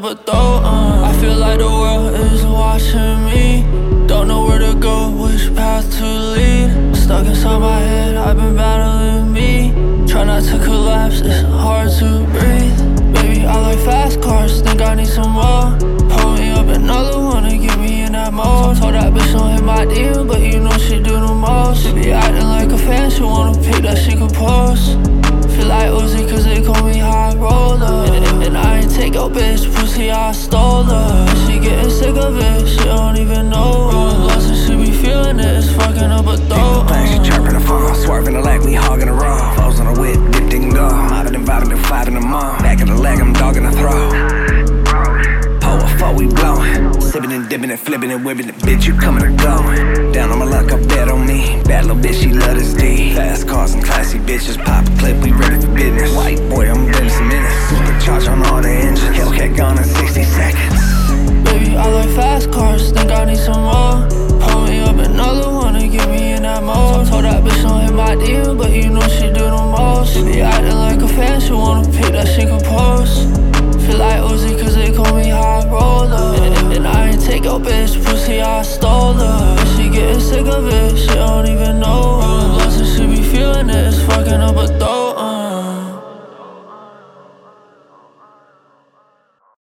her throat. I feel like the world is watching me. Don't know where to go, which path to lead. Stuck inside my head, I've been battling me. Try not to collapse, it's hard to breathe. Baby, I like fast cars, think I need some more. Pull me up another one to get me in that mode. Told that bitch don't hit my DM, but you know she do the most. She be acting like a fan, she wanna pick that she could post. Feel like Uzi cause they call me high roller. And I ain't take your bitch, pussy I stole her. She getting sick of it, she don't even know her. Lost and she be feeling it, it's fucking up her throat. She chirping the phone, swerving the leg, we hogging the road. Foes on the whip, dipped in go. Mobbing and vibing and five in the mall. Back of the leg, I'm dogging the throat. Pull a four, we blowing. Sipping and dipping and flipping and whipping it, bitch, you coming or going. Down on my luck, I bet on me. Bad little bitch, she love this D. Fast cars and classy bitches, pop a clip, we ready for business. White boy, I'm ready some minutes. Supercharge on all the engines. Hellcat gone in 60 seconds. Baby, I like fast cars, think I need some more. Pull me up another one to get me in that mode. Told that bitch don't hit my DM, but you know she do the most. She be acting like a fan, she wanna pick that she could post. Feel like Uzi cause they call me high roller. And I ain't take your bitch, pussy I stole her. She getting sick of it, she don't even know her. Lost and she be feeling it, it's